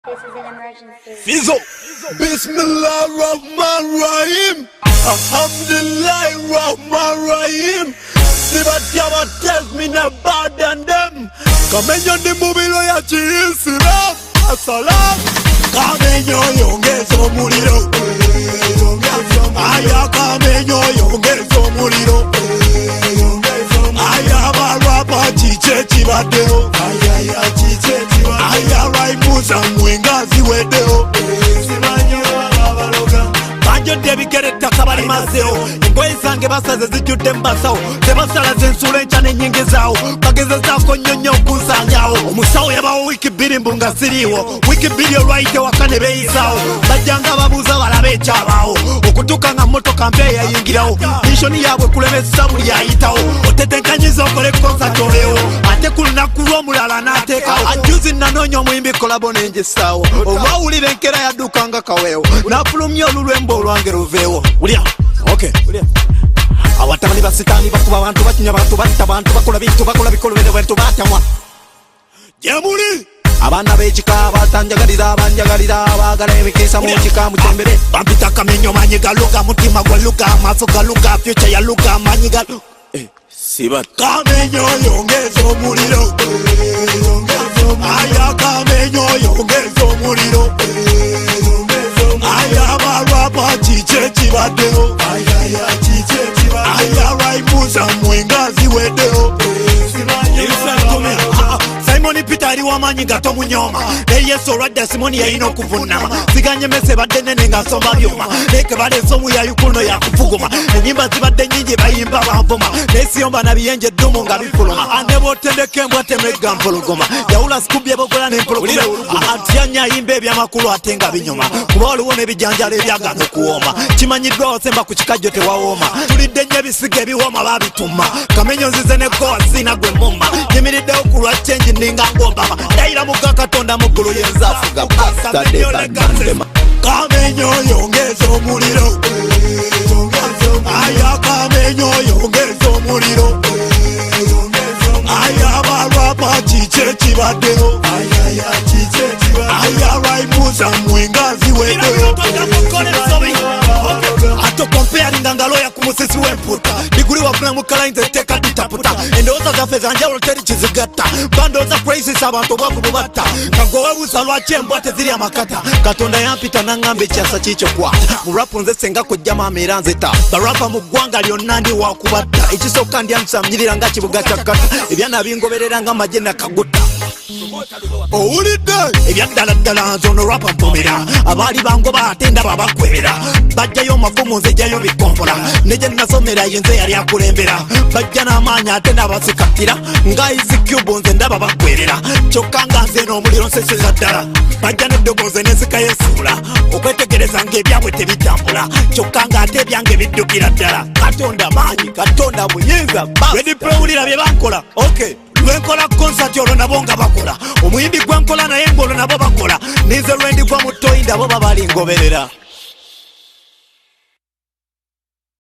This is an emergency. Fizzle. Bismillah Rahman Rahim. Alhamdulillah Rahman Rahim. Sibat tells me not bad than them. Kamenyo ni mubilo ya chiisira. Assalam. Kamenyo yongezo muliro. Aya kamenyo yongezo muliro. Aya barapa chiche chibadeo. Aya chiche chibadeo. Aya raimuza mwengazi wedeo. Banjo debi kere takabali mazeo. Ngoyi zange basaze zijudde mbasawo. Tebasalaze ensula enkya n'ennyingi zaawo. Bagezezaako nnyo nnyo okunsaanyaawo. Omusawo yabawo wiiki bbiri mbu nga siriiwo. Wiiki bbiri olwayite waka ne beeyisaawo. Bajjanga babuuza balabe ekyabaawo. Okutuuka nga mmotoka mbi eyayingirawo. Mishoni yaabwe kulemesa buli ayitawo. Otetenkanyiza okole konsati oleewo. Ate ku lunaku lw'omulala n'ateekawo. Ajuzi nanoonya omuyimbi kolabo n'engisaawo. Olwawulira enkeera yadduka nga kaweewo. N'afulumya olulwembo olwange luveewo. Wulya. Okay. Abatabani basitaani bakuba abantu bakinya abantu batta abantu bakola bintu bakola bikolobere bantu batamwa. Jemuli. Abaana b'ekika batanjagalira abanjagalira abaagala emikisa mu kika mutembere. Bampita kamenyo manyi galuga mutima gwaluga amaaso galuga future yaluga manyi galuga. Siba kamenyo yongezo omuliro. Aya kamenyo yongezo omuliro. Aya barapa chiche chibadeo. Aya chiche chibadeo. Aya raimuza mwengazi wedeo. Simoni Peter ali wamanyi gato munyoma. Ne Yesu olwadda Simoni yalina okuvunama. Siganye mese badde nene nga nsomba byuma. Leke baleese omu yayukuno yakufuguma. Ennyimba zibadde nnyingi bayimba banvuma. Nesiyomba na biyenje eddumu nga bifuluma. Ane bw'otendeka embwa temegga mpologoma. Yawula Scooby ebogola n'empologoma. Atyanya ayimba ebyamakulu ate nga binyuma. Kuba waliwo n'ebijanjalo ebyagana okuwooma. Kimanyiddwa osemba ku kikajjo tewawooma. Tulidde nnyo ebisiga ebiwooma baabituma. Kamenyo nzize ne gowa sina gwe mumma. Nyimiriddewo ku lwa kyenji ninga ng'Obama. Ndayira muka Katonda mu ggulu yenza afuga. Kamenyo yongezo omuliro. Aya kamenyo yongezo omuliro. Aya barapa chiche chibadeo. Aya chiche chibadeo. Aya raimuza mwengazi wedeo. Ato compare ngangalo ya kumusisi wemputa. Diguri wafuna mukala inze teka ditaputa. Endooza zaffe zanjawulo teri kizigata. Bandooza praises abantu bakububata. Kagowe busalwa kyembwa teziri amakata. Katonda yampita nangamba ekyasa kikyo kwata. Mu rap nze senga kujja maama era nzeta. Barapa mu ggwanga lyonna ndi wakubatta. Ekisooka ndyamusamnyirira nga kibuga kya kata. Ebyana bingoberera nga amagye nakagutta. Owulidde ebyaddaladdala nze ono rapa mpomera. Abaali bangoba ate ndaba bakwebera. Bajjayo omafumu nze jjayo bikompola. Ne gye nasomera ye nze yali akulembera. Bajja n'amaanyi ate n'abasikatira. Nga Easy Cube nze ndaba bakwerera. Kyokka nga nze n'omuliro nseseza ddala. Bajja n'eddoboozi n'ensika y'essuula. Okwetegereza ng'ebyabwe tebitambula. Kyokka ng'ate ebyange biddukira ddala. Katonda maanyi, Katonda muyinza. Ready pewulira bye bankola. Okay. Lwenkola concert olwo nabo nga bakola. Omuyimbi gwenkola naye ng'olwo nabo bakola. Ninze lwendigwa mu toyi nabo babali ngoberera.